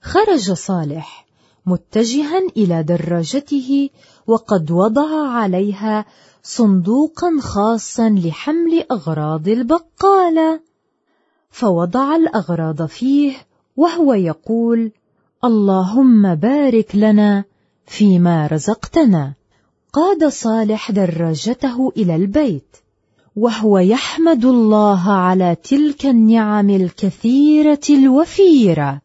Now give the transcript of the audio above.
خرج صالح متجها إلى دراجته، وقد وضع عليها صندوقا خاصا لحمل أغراض البقالة، فوضع الأغراض فيه وهو يقول: اللهم بارك لنا فيما رزقتنا. قاد صالح دراجته إلى البيت وهو يحمد الله على تلك النعم الكثيرة الوفيرة.